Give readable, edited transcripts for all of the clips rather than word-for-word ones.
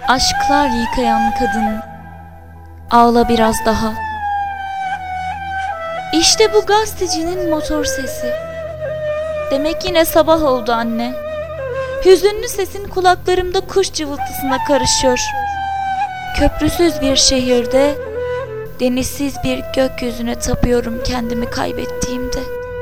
aşklar yıkayan kadın, ağla biraz daha. İşte bu gazetecinin motor sesi. Demek yine sabah oldu anne. Hüzünlü sesin kulaklarımda kuş cıvıltısına karışıyor. Köprüsüz bir şehirde, denizsiz bir gökyüzüne tapıyorum kendimi kaybettiğimde.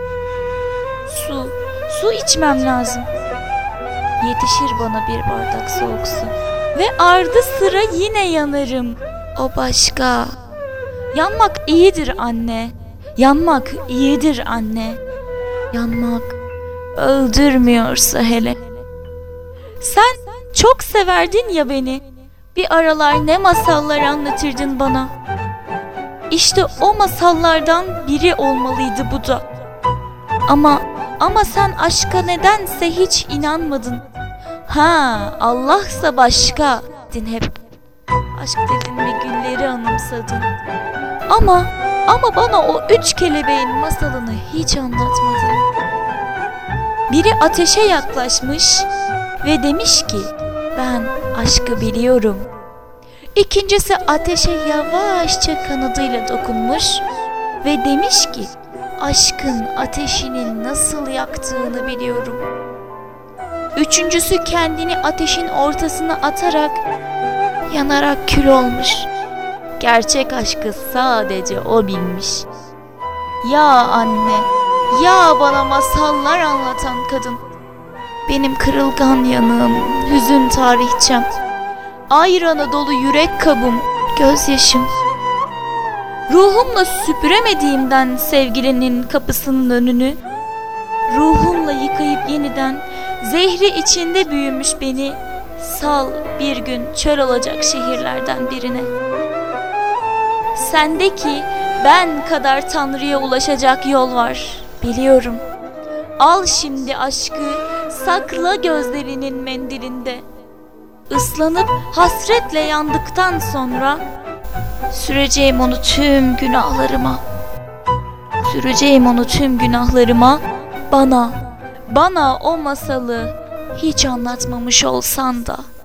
Su içmem lazım. Yetişir bana bir bardak soğuk su. Ve ardı sıra yine yanarım. O başka. Yanmak iyidir anne. Yanmak iyidir anne. Yanmak öldürmüyorsa hele. Sen çok severdin ya beni. Bir aralar ne masallar anlatırdın bana. İşte o masallardan biri olmalıydı bu da. Ama sen aşka nedense hiç inanmadın. Ha, Allah'sa başka dedin hep. Aşk dedin ve gülleri anımsadın. Ama bana o 3 kelebeğin masalını hiç anlatmadın. Biri ateşe yaklaşmış ve demiş ki ben aşkı biliyorum. İkincisi ateşe yavaşça kanadıyla dokunmuş ve demiş ki aşkın ateşinin nasıl yaktığını biliyorum. Üçüncüsü kendini ateşin ortasına atarak yanarak kül olmuş. Gerçek aşkı sadece o bilmiş. Ya anne, ya bana masallar anlatan kadın. Benim kırılgan yanığım, hüzün tarihçem, ayranı dolu yürek kabım, gözyaşım. Ruhumla süpüremediğimden sevgilinin kapısının önünü, ruhumla yıkayıp yeniden zehri içinde büyümüş beni sal bir gün çöl olacak şehirlerden birine. Sendeki ben kadar Tanrı'ya ulaşacak yol var, biliyorum. Al şimdi aşkı, sakla gözlerinin mendilinde. Islanıp hasretle yandıktan sonra süreceğim onu tüm günahlarıma. Süreceğim onu tüm günahlarıma. Bana o masalı hiç anlatmamış olsan da.